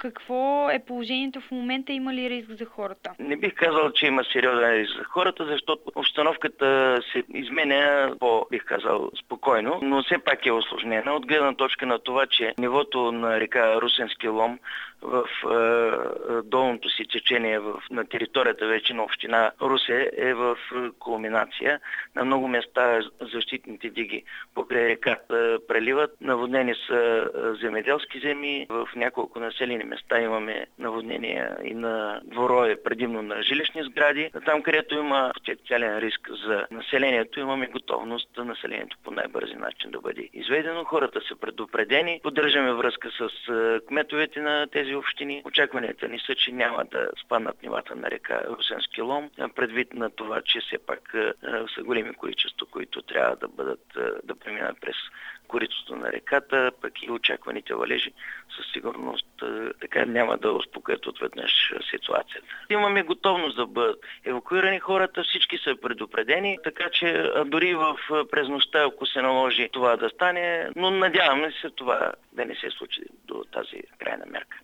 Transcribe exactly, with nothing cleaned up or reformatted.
Какво е положението в момента? Има ли риск за хората? Не бих казал, че има сериозен риск за хората, защото обстановката се изменя по, бих казал, спокойно, но все пак е осложнена от гледна точка на това, че нивото на река Русенски лом в е, долното си течение в, на територията вече на община Русе е в кулминация. На много места защитните диги покрай реката преливат. Наводнени са земеделски земи. В няколко населени места имаме наводнения и на дворове, предимно на жилищни сгради. Там, където има потенциален риск за населението, имаме готовност населението по най-бързи начин да бъде изведено. Хората са предупредени. Поддържаме връзка с кметовете на тези общини. Очакванията ни са, че няма да спаднат нивата на река Русенски лом, предвид на това, че все пак са големи количества, които трябва да бъдат да преминат през коритото на реката, пък и очакваните валежи със сигурност така няма да успокоят отведнъж ситуацията. Имаме готовност да бъдат евакуирани хората, всички са предупредени, така че дори в през нощта, ако се наложи това да стане, но надяваме се това да не се случи до тази крайна мярка.